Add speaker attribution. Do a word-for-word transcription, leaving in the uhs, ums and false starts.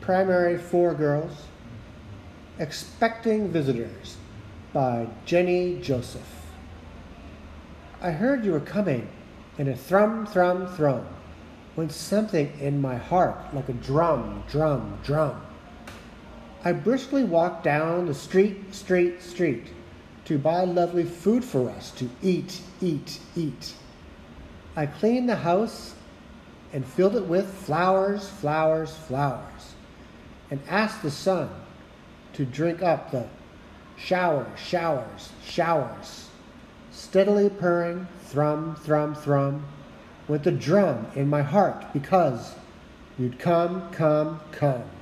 Speaker 1: Primary Four Girls, Expecting Visitors by Jenny Joseph. I heard you were coming, and a thrum, thrum, thrum went something in my heart like a drum, drum, drum. I briskly walked down the street, street, street to buy lovely food for us to eat, eat, eat. I cleaned the house and filled it with flowers, flowers, flowers, and asked the sun to drink up the showers, showers, showers. Steadily purring, thrum, thrum, thrum, went the drum in my heart because you'd come, come, come.